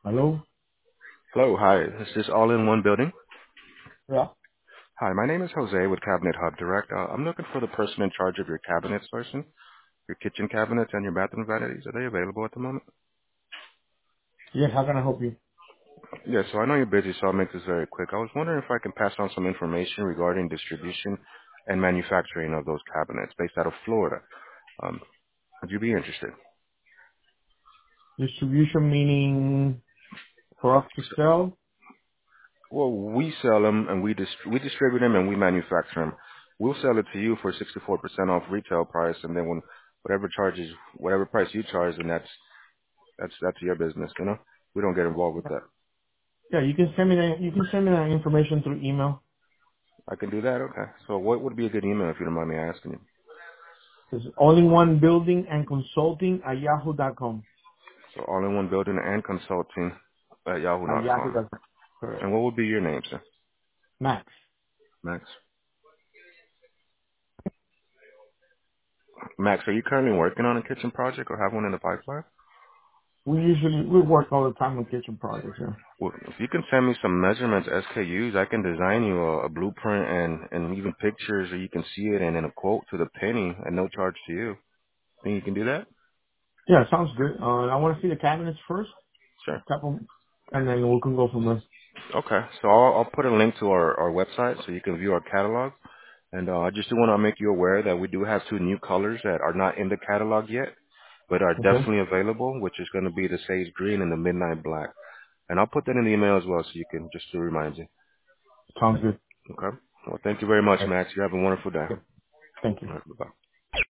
Hello? Hello, hi. Is this all in one building? Yeah. Hi, my name is Jose with Cabinet Hub Direct. I'm looking for the person in charge of your cabinets, person, your kitchen cabinets and your bathroom vanities. Are they available at the moment? Yes, how can I help you? Yeah, so I know you're busy, so I'll make this very quick. I was wondering if I can pass on some information regarding distribution and manufacturing of those cabinets based out of Florida. Would you be interested? Distribution meaning for us to sell? Well, we sell them and we distribute them and we manufacture them. We'll sell it to you for 64% off retail price, and then when whatever price you charge, then that's your business, you know. We don't get involved with that. Yeah, you can send me that information through email. I can do that. Okay. So what would be a good email if you don't mind me asking you? It's all in one building and consulting at yahoo.com. So all in one building and consulting at At yahoo.com. yahoo.com. Correct. And what would be your name, sir? Max. Max. Max, are you currently working on a kitchen project or have one in the pipeline? We work all the time on kitchen projects, yeah. Well, if you can send me some measurements, SKUs, I can design you a blueprint and even pictures, or you can see it and in a quote to the penny at no charge to you. Think you can do that? Yeah, sounds good. I want to see the cabinets first, Sure. tap them, and then we can go from there. Okay. So I'll put a link to our website so you can view our catalog. And I just do want to make you aware that we do have two new colors that are not in the catalog yet, but are Okay? definitely available, which is going to be the sage green and the midnight black. And I'll put that in the email as well so you can just to remind you. Sounds good. Okay. Well, thank you very much, All right. Max. You have a wonderful day. Yeah. Thank you. All right. Bye-bye.